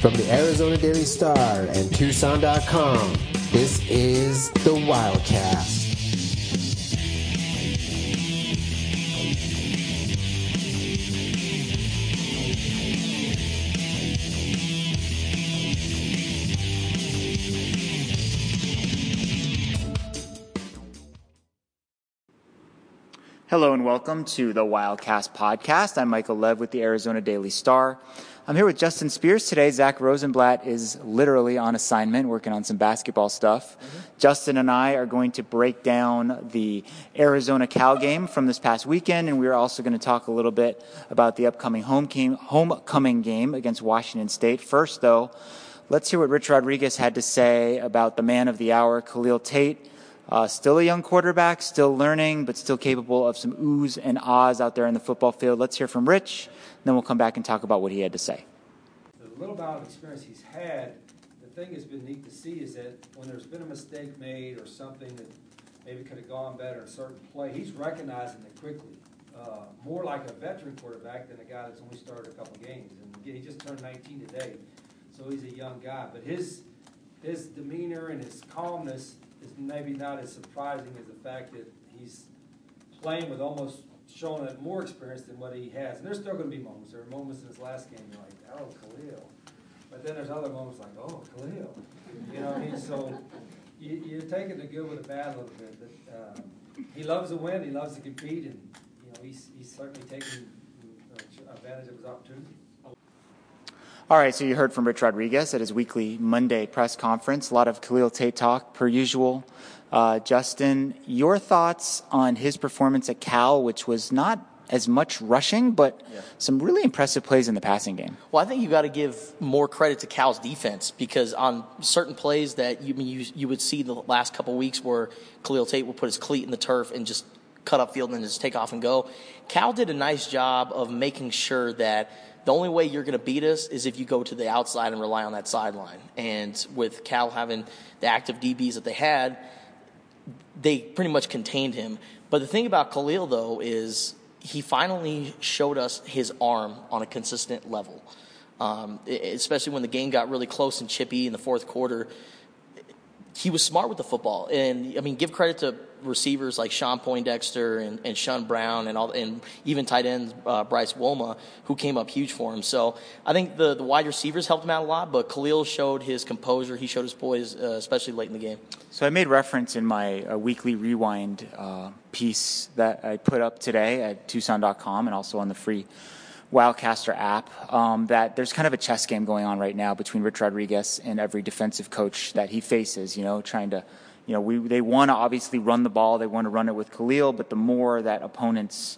From the Arizona Daily Star and Tucson.com, this is the Wildcast. Hello and welcome to the Wildcast podcast. I'm Michael Lev with the Arizona Daily Star. I'm here with Justin Spears today. Zach Rosenblatt is literally on assignment, working on some basketball stuff. Justin and I are going to break down the Arizona-Cal game from this past weekend, and we're also going to talk a little bit about the upcoming homecoming game against Washington State. First, though, let's hear what Rich Rodriguez had to say about the man of the hour, Khalil Tate. Still a young quarterback, still learning, but still capable of some oohs and ahs out there in the football field. Let's hear from Rich, and then we'll come back and talk about what he had to say. The little amount of experience he's had, the thing that's been neat to see is that when there's been a mistake made or something that maybe could have gone better in a certain play, he's recognizing it quickly. More like a veteran quarterback than a guy that's only started a couple games. And again, he just turned 19 today, so he's a young guy. But his demeanor and his calmness is maybe not as surprising as the fact that he's playing with almost showing more experience than what he has. And there's still going to be moments. There are moments in his last game you're like, oh, Khalil. But then there's other moments like, oh, Khalil. You know what I mean? So you're taking the good with the bad a little bit. But he loves to win. He loves to compete. And, you know, he's certainly taking advantage of his opportunity. All right, so you heard from Rich Rodriguez at his weekly Monday press conference. A lot of Khalil Tate talk, per usual. Justin, your thoughts on his performance at Cal, which was not as much rushing, but some really impressive plays in the passing game. Well, I think you got to give more credit to Cal's defense because on certain plays that you would see the last couple weeks where Khalil Tate would put his cleat in the turf and just cut upfield and then just take off and go, Cal did a nice job of making sure that the only way you're going to beat us is if you go to the outside and rely on that sideline. And with Cal having the active DBs that they had, they pretty much contained him. But the thing about Khalil, though, is he finally showed us his arm on a consistent level, especially when the game got really close and chippy in the fourth quarter. He was smart with the football. And, I mean, give credit to receivers like Sean Poindexter and Sean Brown and even tight end Bryce Wolma, who came up huge for him. So I think the wide receivers helped him out a lot, but Khalil showed his composure. He showed his poise, especially late in the game. So I made reference in my weekly rewind piece that I put up today at Tucson.com and also on the free Wildcaster app, that there's kind of a chess game going on right now between Rich Rodriguez and every defensive coach that he faces, trying to, they want to obviously run the ball. They want to run it with Khalil, but the more that opponents,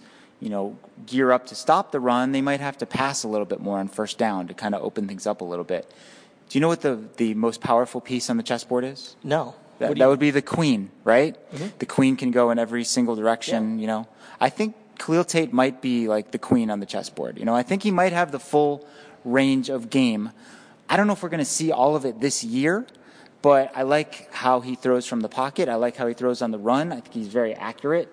gear up to stop the run, they might have to pass a little bit more on first down to kind of open things up a little bit. Do you know what the most powerful piece on the chessboard is? No. That would be the queen, right? Mm-hmm. The queen can go in every single direction, I think Khalil Tate might be like the queen on the chessboard. I think he might have the full range of game. I don't know if we're going to see all of it this year, but I like how he throws from the pocket. I like how he throws on the run. I think he's very accurate.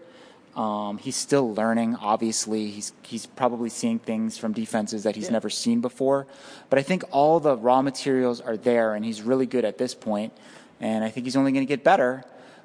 He's still learning, obviously. He's probably seeing things from defenses that he's never seen before. But I think all the raw materials are there, and he's really good at this point. And I think he's only going to get better.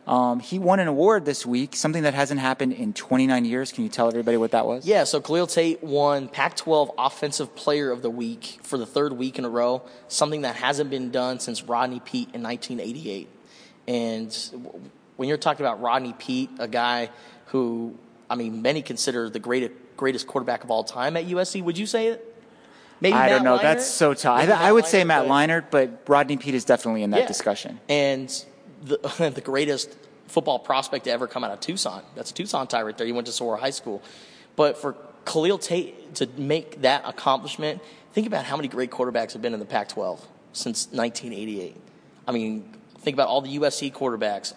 He won an award this week, something that hasn't happened in 29 years. Can you tell everybody what that was? Yeah, so Khalil Tate won Pac-12 Offensive Player of the Week for the third week in a row, something that hasn't been done since Rodney Peete in 1988. And when you're talking about Rodney Peete, a guy who, many consider the greatest quarterback of all time at USC, would you say it? Maybe I Matt don't know. Leinart? That's so tough. I would say Matt Leinart, but Rodney Peete is definitely in that discussion. And the greatest football prospect to ever come out of Tucson. That's a Tucson tie right there. He went to Sora High School. But for Khalil Tate to make that accomplishment, think about how many great quarterbacks have been in the Pac-12 since 1988. Think about all the USC quarterbacks,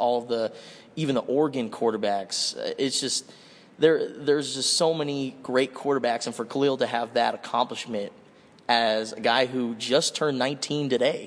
even the Oregon quarterbacks. It's just there's just so many great quarterbacks, and for Khalil to have that accomplishment as a guy who just turned 19 today,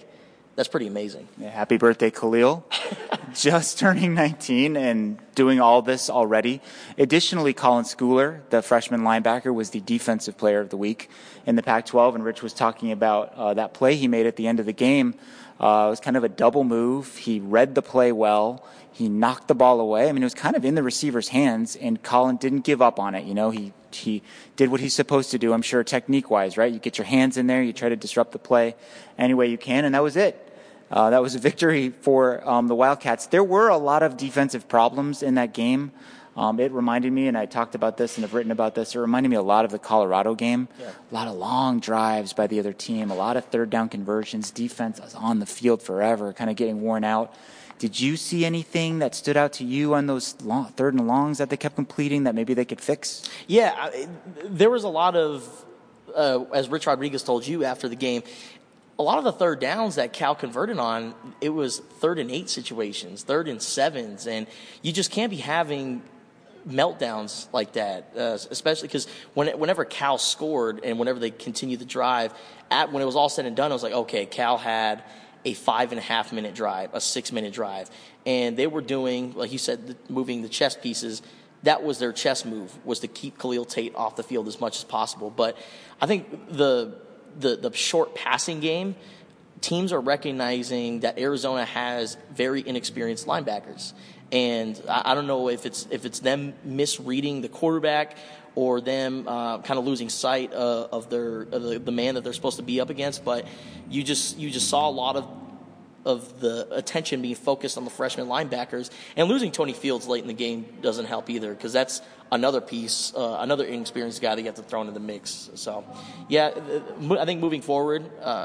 That's pretty amazing. Yeah, happy birthday, Khalil. Just turning 19 and doing all this already. Additionally, Colin Schooler, the freshman linebacker, was the defensive player of the week in the Pac-12, and Rich was talking about that play he made at the end of the game. It was kind of a double move. He read the play well. He knocked the ball away. I mean, it was kind of in the receiver's hands, and Colin didn't give up on it. You know, he did what he's supposed to do, I'm sure, technique-wise, right? You get your hands in there, you try to disrupt the play any way you can, and that was it. That was a victory for the Wildcats. There were a lot of defensive problems in that game. It reminded me, and I talked about this and have written about this, it reminded me a lot of the Colorado game. Yeah. A lot of long drives by the other team, a lot of third down conversions. Defense was on the field forever, kind of getting worn out. Did you see anything that stood out to you on those third and longs that they kept completing that maybe they could fix? Yeah, there was a lot of, as Rich Rodriguez told you after the game, a lot of the third downs that Cal converted on, it was 3rd and 8 situations, 3rd and 7s, and you just can't be having meltdowns like that, especially because whenever Cal scored and whenever they continued the drive, when it was all said and done, I was like, okay, Cal had a 5.5-minute drive, a 6-minute drive, and they were doing, like you said, moving the chess pieces. That was their chess move, was to keep Khalil Tate off the field as much as possible. But I think the short passing game, teams are recognizing that Arizona has very inexperienced linebackers. And I don't know if it's them misreading the quarterback or them kind of losing sight of the man that they're supposed to be up against. But you just saw a lot of the attention being focused on the freshman linebackers, and losing Tony Fields late in the game doesn't help either, because that's another piece, another inexperienced guy that gets thrown in the mix. So, yeah, I think moving forward,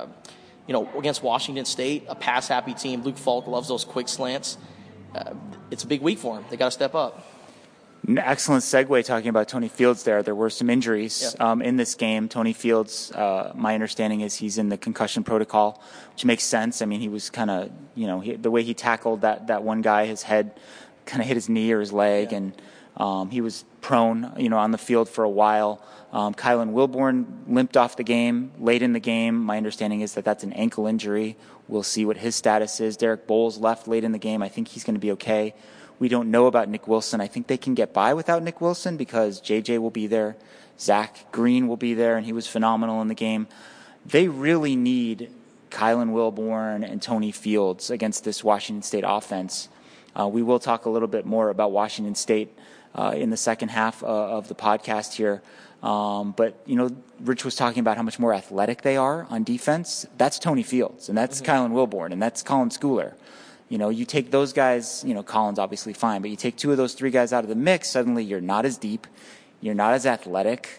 against Washington State, a pass-happy team, Luke Falk loves those quick slants. It's a big week for him. They got to step up. Excellent segue talking about Tony Fields there. There were some injuries in this game. Tony Fields, my understanding is he's in the concussion protocol, which makes sense. I mean, he was kind of, the way he tackled that one guy, his head kind of hit his knee or his leg, and he was prone, on the field for a while. Kylan Wilborn limped off the game late in the game. My understanding is that that's an ankle injury. We'll see what his status is. Derek Bowles left late in the game. I think he's going to be okay. We don't know about Nick Wilson. I think they can get by without Nick Wilson because JJ will be there. Zach Green will be there, and he was phenomenal in the game. They really need Kylan Wilborn and Tony Fields against this Washington State offense. We will talk a little bit more about Washington State in the second half of the podcast here. But, Rich was talking about how much more athletic they are on defense. That's Tony Fields, and that's Kylan Wilborn, and that's Colin Schooler. You take those guys, Colin's obviously fine, but you take 2 of those 3 guys out of the mix, suddenly you're not as deep, you're not as athletic,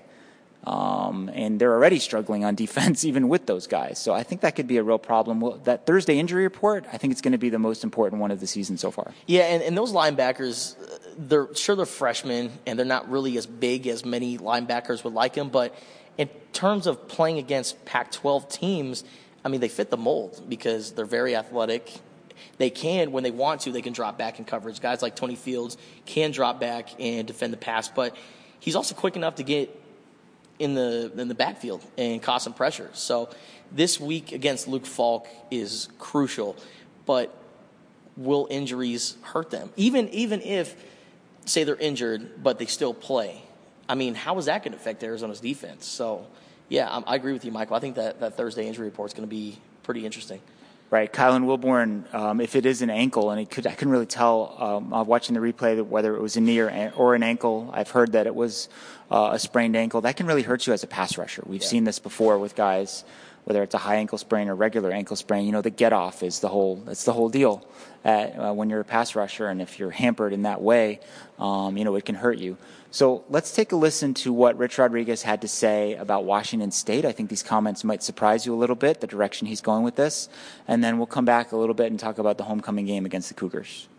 and they're already struggling on defense even with those guys. So I think that could be a real problem. That Thursday injury report, I think it's going to be the most important one of the season so far. Yeah, and those linebackers, they're freshmen, and they're not really as big as many linebackers would like them, but in terms of playing against Pac-12 teams, I mean, they fit the mold because they're very athletic. They can, when they want to, they can drop back in coverage. Guys like Tony Fields can drop back and defend the pass, but he's also quick enough to get in the backfield and cause some pressure. So this week against Luke Falk is crucial, but will injuries hurt them? Even if, say, they're injured, but they still play. I mean, how is that going to affect Arizona's defense? So, yeah, I agree with you, Michael. I think that Thursday injury report is going to be pretty interesting. Right, Kylan Wilborn, if it is an ankle, and I couldn't really tell watching the replay whether it was a knee or an ankle. I've heard that it was a sprained ankle. That can really hurt you as a pass rusher. We've seen this before with guys, whether it's a high ankle sprain or regular ankle sprain. The get off is the whole deal when you're a pass rusher, and if you're hampered in that way, it can hurt you. So let's take a listen to what Rich Rodriguez had to say about Washington State. I think these comments might surprise you a little bit, the direction he's going with this. And then we'll come back a little bit and talk about the homecoming game against the Cougars.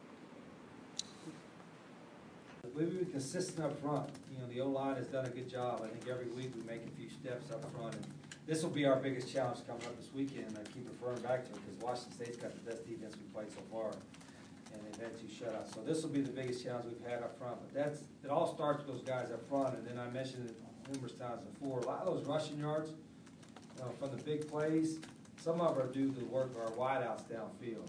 We've been consistent up front. The O-line has done a good job. I think every week we make a few steps up front. And this will be our biggest challenge coming up this weekend. I keep referring back to it because Washington State's got the best defense we've played so far. And they've had 2 shutouts. So this will be the biggest challenge we've had up front. But it all starts with those guys up front. And then I mentioned it numerous times before, a lot of those rushing yards from the big plays, some of it are due to the work of our wideouts downfield.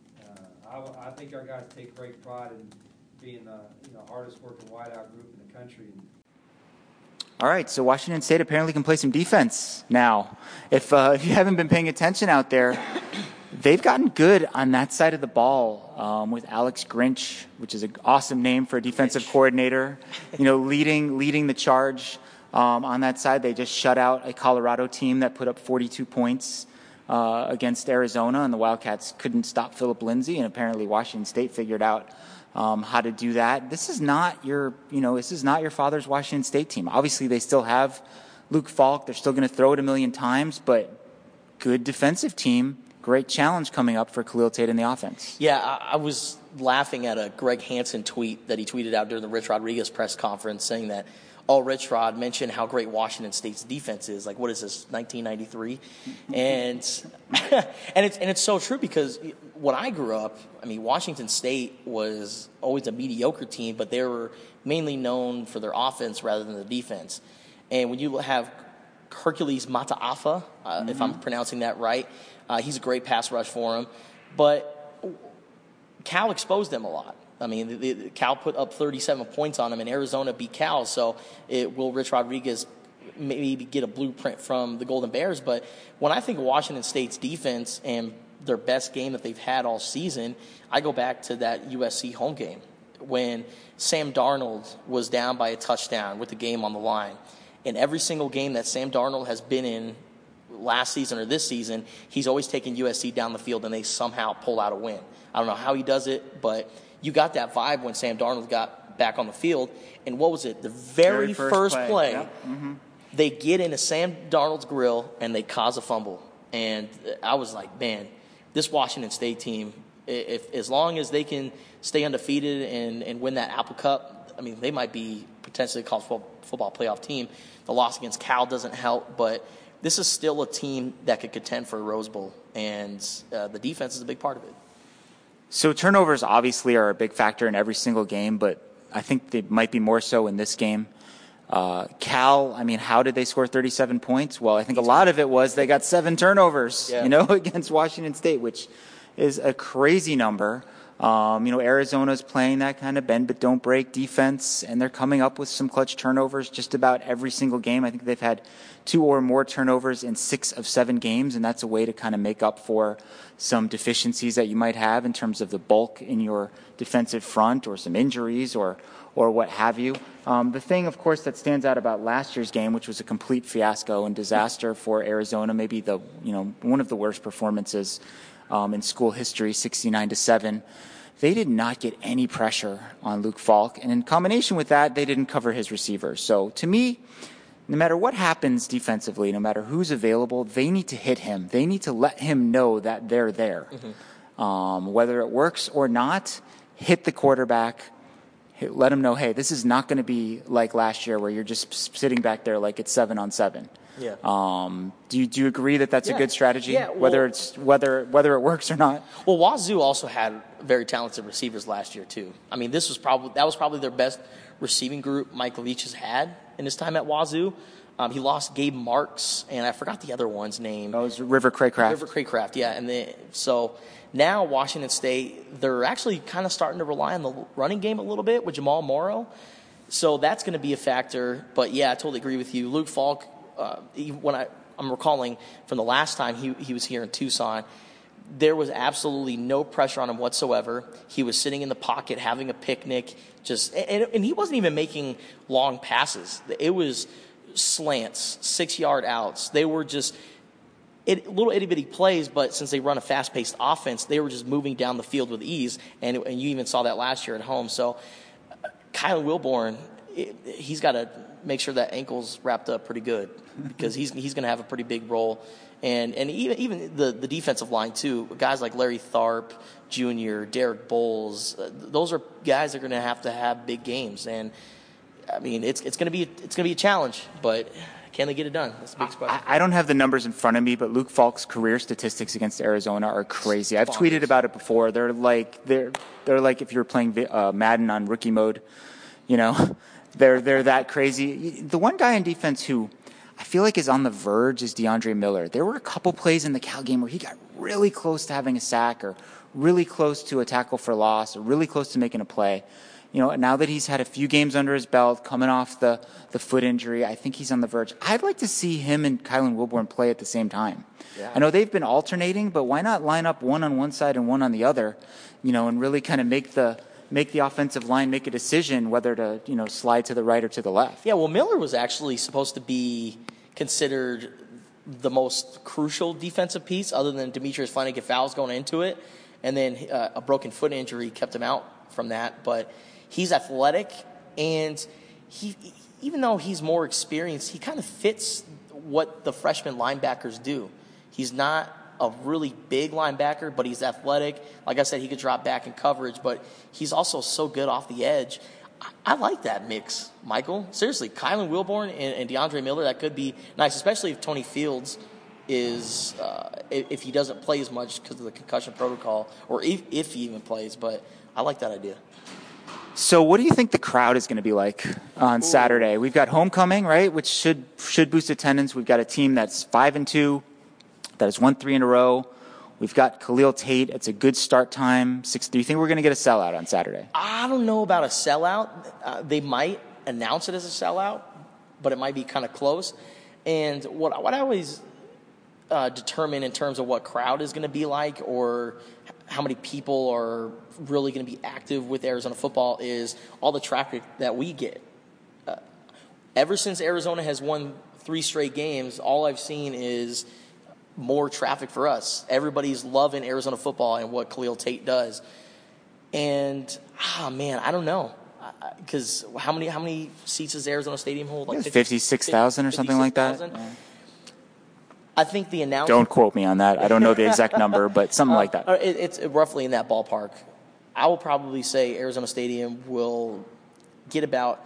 I think our guys take great pride in being the hardest working wideout group in the country. All right, so Washington State apparently can play some defense now. If you haven't been paying attention out there, they've gotten good on that side of the ball with Alex Grinch, which is an awesome name for a defensive coordinator. Leading the charge on that side. They just shut out a Colorado team that put up 42 points against Arizona, and the Wildcats couldn't stop Philip Lindsay, and apparently Washington State figured out how to do that. This is not your father's Washington State team. Obviously, they still have Luke Falk. They're still going to throw it a million times, but good defensive team. Great challenge coming up for Khalil Tate in the offense. Yeah, I was laughing at a Greg Hansen tweet that he tweeted out during the Rich Rodriguez press conference saying that, Rich Rod mentioned how great Washington State's defense is. Like, what is this, 1993? And it's so true because when I grew up, Washington State was always a mediocre team, but they were mainly known for their offense rather than the defense. And when you have Hercules Mataafa, if I'm pronouncing that right, he's a great pass rush for him. But Cal exposed them a lot. Cal put up 37 points on them, and Arizona beat Cal. So will Rich Rodriguez maybe get a blueprint from the Golden Bears? But when I think of Washington State's defense and their best game that they've had all season, I go back to that USC home game when Sam Darnold was down by a touchdown with the game on the line. In every single game that Sam Darnold has been in last season or this season, he's always taken USC down the field, and they somehow pull out a win. I don't know how he does it, but you got that vibe when Sam Darnold got back on the field. And what was it? The very first play, yep. They get into Sam Darnold's grill, and they cause a fumble. And I was like, man, this Washington State team, if as long as they can stay undefeated and win that Apple Cup, they might be potentially a college football playoff team. The loss against Cal doesn't help, but this is still a team that could contend for a Rose Bowl, and the defense is a big part of it. So turnovers obviously are a big factor in every single game, but I think they might be more so in this game. Cal, how did they score 37 points? Well, I think a lot of it was they got 7 turnovers, against Washington State, which is a crazy number. Arizona's playing that kind of bend but don't break defense, and they're coming up with some clutch turnovers just about every single game. I think they've had 2 or more turnovers in 6 of 7 games, and that's a way to kind of make up for some deficiencies that you might have in terms of the bulk in your defensive front or some injuries or what have you. The thing, of course, that stands out about last year's game, which was a complete fiasco and disaster for Arizona, maybe one of the worst performances in school history, 69-7. They did not get any pressure on Luke Falk, and in combination with that, they didn't cover his receivers. So to me, no matter what happens defensively, no matter who's available, they need to hit him. They need to let him know that they're there. Whether it works or not, hit the quarterback. Let him know, hey, this is not going to be like last year where you're just sitting back there like it's 7-on-7. Yeah. Do you agree that that's a good strategy? Yeah, whether it works or not? Well, Wazoo also had very talented receivers last year too. That was probably their best receiving group Mike Leach has had in his time at Wazoo. He lost Gabe Marks, and I forgot the other one's name. Oh, it was River Craycraft. River Craycraft, yeah. So now Washington State, they're actually kind of starting to rely on the running game a little bit with Jamal Morrow. So that's going to be a factor. But, yeah, I totally agree with you. Luke Falk, I'm recalling from the last time he was here in Tucson, there was absolutely no pressure on him whatsoever. He was sitting in the pocket having a picnic, and he wasn't even making long passes. It was slants, 6-yard outs. They were just little itty-bitty plays, but since they run a fast-paced offense, they were just moving down the field with ease, and you even saw that last year at home. So Kylan Wilborn, he's got to make sure that ankle's wrapped up pretty good because he's going to have a pretty big role. And even the defensive line, too, guys like Larry Tharp Jr., Derek Bowles, those are guys that are going to have big games. And, it's going to be a challenge, but can they get it done? That's a big question. I don't have the numbers in front of me, but Luke Falk's career statistics against Arizona are crazy. I've tweeted about it before. They're like if you were playing Madden on rookie mode, they're that crazy. The one guy on defense who I feel like is on the verge is DeAndre Miller. There were a couple plays in the Cal game where he got really close to having a sack or really close to a tackle for loss or really close to making a play. Now that he's had a few games under his belt, coming off the foot injury, I think he's on the verge. I'd like to see him and Kylan Wilborn play at the same time. Yeah. I know they've been alternating, but why not line up one on one side and one on the other, and really kind of make the offensive line make a decision whether to, slide to the right or to the left. Yeah, well, Miller was actually supposed to be considered the most crucial defensive piece other than Demetrius Flannigan-Fowles going into it. And then a broken foot injury kept him out from that. But he's athletic, and even though he's more experienced, he kind of fits what the freshman linebackers do. He's not a really big linebacker, but he's athletic. Like I said, he could drop back in coverage, but he's also so good off the edge. I like that mix, Michael. Seriously, Kylan Wilborn and DeAndre Miller, that could be nice, especially if Tony Fields is if he doesn't play as much because of the concussion protocol, or if he even plays. But I like that idea. So what do you think the crowd is going to be like on Saturday? We've got homecoming, right, which should boost attendance. We've got a team that's 5-2, that has won 3 in a row. We've got Khalil Tate. It's a good start time. Do you think we're going to get a sellout on Saturday? I don't know about a sellout. They might announce it as a sellout, but it might be kind of close. And what I always determine in terms of what crowd is going to be like or how many people are really going to be active with Arizona football is all the traffic that we get. Ever since Arizona has won 3 straight games, all I've seen is more traffic for us. Everybody's loving Arizona football and what Khalil Tate does. And, man, I don't know. Because how many seats does Arizona Stadium hold? Like 56,000 or something like that. Yeah. I think the announcement... Don't quote me on that. I don't know the exact number, but something like that. It's roughly in that ballpark. I will probably say Arizona Stadium will get about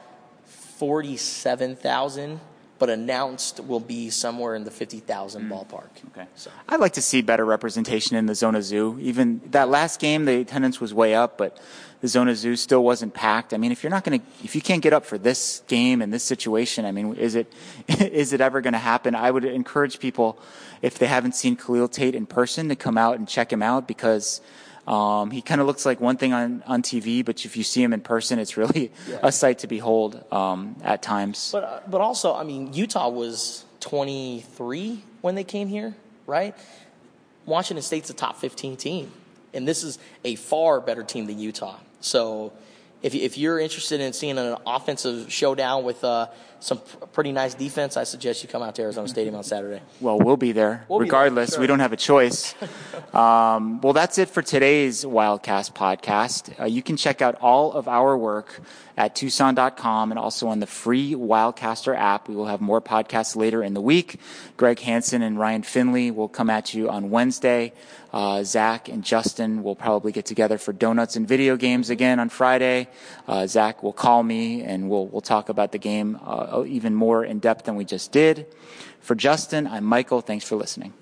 47,000, but announced will be somewhere in the 50,000 ballpark. Okay. So. I'd like to see better representation in the Zona Zoo. Even that last game, the attendance was way up, but the Zona Zoo still wasn't packed. I mean, if you can't get up for this game and this situation, I mean, is it ever going to happen? I would encourage people, if they haven't seen Khalil Tate in person, to come out and check him out because he kind of looks like one thing on TV, but if you see him in person, it's really a sight to behold at times. But also, I mean, Utah was 23 when they came here, right? Washington State's a top 15 team, and this is a far better team than Utah. So if you're interested in seeing an offensive showdown with some pretty nice defense, I suggest you come out to Arizona Stadium on Saturday. Well, we'll be there. Regardless, we don't have a choice. Well, that's it for today's Wildcast podcast. You can check out all of our work at Tucson.com and also on the free Wildcaster app. We will have more podcasts later in the week. Greg Hansen and Ryan Finley will come at you on Wednesday. Zach and Justin will probably get together for donuts and video games again on Friday. Zach will call me and we'll talk about the game even more in depth than we just did. For Justin, I'm Michael. Thanks for listening.